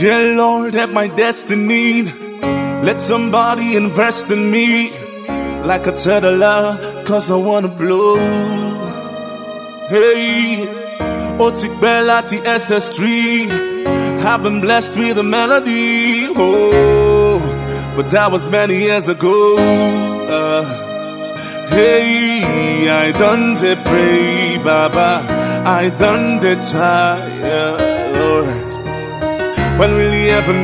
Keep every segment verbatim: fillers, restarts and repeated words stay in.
Yeah, Lord, help my destiny. Let somebody invest in me like a toddler, cause I wanna blow. Hey, Otik Bella T S S three, I've been blessed with a melody. Oh, but that was many years ago. Uh, hey, I done the pray, Baba, I done the tire, Lord. When will he ever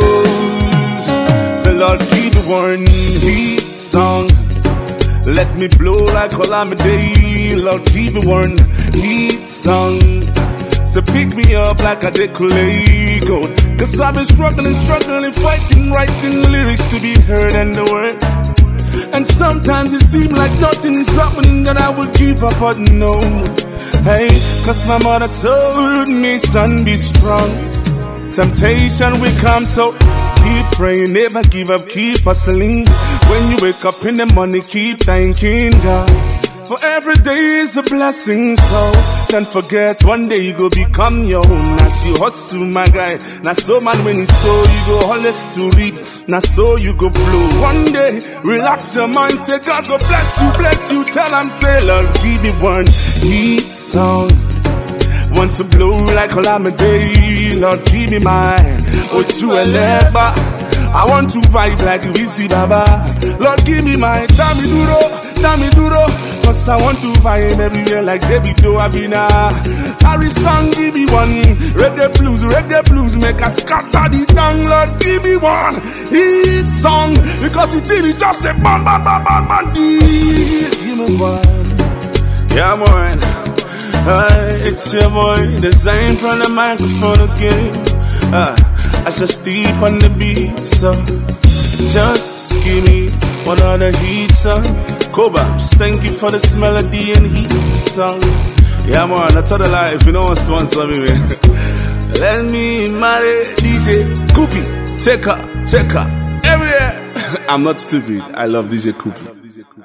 knows? So Lord, keep one heat song. Let me blow like Olamide. Lord, keep one heat song. So pick me up like a decolego. Cause I've been struggling, struggling, fighting, writing lyrics to be heard and the word. And sometimes it seems like nothing's happening that I would give up, but no. Hey, cause my mother told me, son, be strong. Temptation will come, so keep praying, never give up, keep hustling. When you wake up in the morning, keep thanking God. For every day is a blessing, so don't forget one day you go become your own. As you hustle, my guy, now so man when you sow, you go always to reap. Now so you go blow. One day, relax your mind, say God go bless you, bless you. Tell him, say Lord, give me one heat song. Want to blow like Olamide, Lord, give me mine. Oh, to a leper, I want to vibe like Wizzy Baba. Lord, give me mine. Dami duro, dami duro, cause I want to vibe everywhere like Davido Abina. Harry song, give me one. Reggae blues, reggae blues, make us scatter the tongue. Lord, give me one hit song, because it did it just say bam, bam, bam, bam, bam. Give me one. Yeah, man. Hi, it's your boy, Design from the microphone again. uh, I just deep on the beat, so just give me one other heat song. Cobabs, thank you for this melody and heat song. Yeah man, that's all the life, you know what sponsor me, man. Let me marry D J Koopy, take her, take her, everywhere. I'm not stupid, I love D J Koopy.